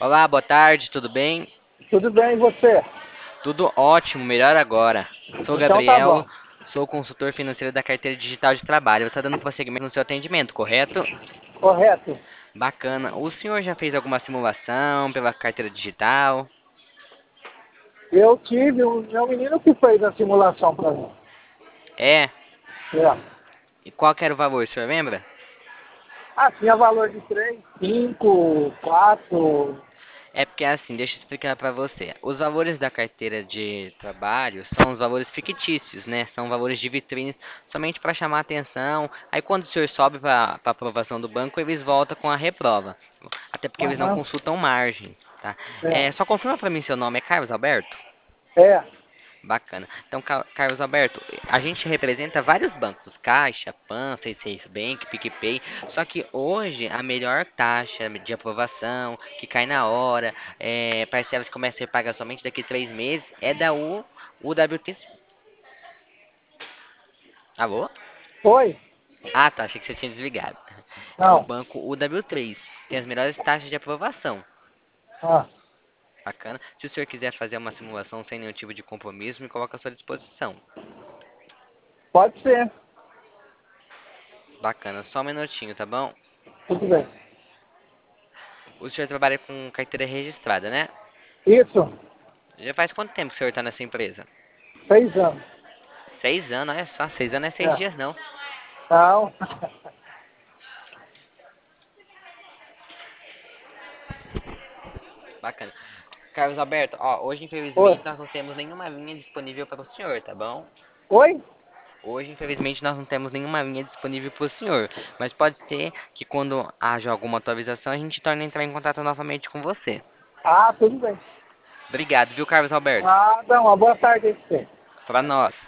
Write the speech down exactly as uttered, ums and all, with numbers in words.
Olá, boa tarde, tudo bem? Tudo bem, e você? Tudo ótimo, melhor agora. Sou Então tá Gabriel, bom. sou consultor financeiro da carteira digital de trabalho. Você está dando prosseguimento no seu atendimento, correto? Correto. Bacana. O senhor já fez alguma simulação pela carteira digital? Eu tive um meu menino que fez a simulação para mim. É. É. E qual que era o valor, o senhor lembra? Ah, tinha valor de três, cinco, quatro. É porque assim, deixa eu explicar para você. Os valores da carteira de trabalho são os valores fictícios, né? São valores de vitrine somente para chamar atenção. Aí quando o senhor sobe para a aprovação do banco, eles voltam com a reprova. Até porque eles não Aham. consultam margens, tá? É, É. só confirma para mim seu nome, é Carlos Alberto? É. Bacana. Então, Ca- Carlos Alberto, a gente representa vários bancos, Caixa, Pan, C seis Bank, PicPay, só que hoje a melhor taxa de aprovação, que cai na hora, é, parcelas que começam a ser pagas somente daqui a três meses, é da U, UWT. Alô? Foi? Ah, tá, achei que você tinha desligado. É o Não. banco U W três, tem as melhores taxas de aprovação. Ah, Bacana. Se o senhor quiser fazer uma simulação sem nenhum tipo de compromisso, me coloca à sua disposição. pode ser. Bacana, só um minutinho, tá bom? Tudo bem. O senhor trabalha com carteira registrada, né? Isso. Já faz quanto tempo que o senhor tá nessa empresa? Seis anos. Seis anos, olha só. Seis anos é seis É. dias, não. Não. Bacana. Carlos Alberto, ó, hoje Oi. infelizmente nós não temos nenhuma linha disponível para o senhor, tá bom? Oi? Hoje infelizmente nós não temos nenhuma linha disponível para o senhor, mas pode ser que quando haja alguma atualização a gente torne a entrar em contato novamente com você. Ah, tudo bem. Obrigado, viu, Carlos Alberto? Ah, não. Uma boa tarde aí pra você. Para nós.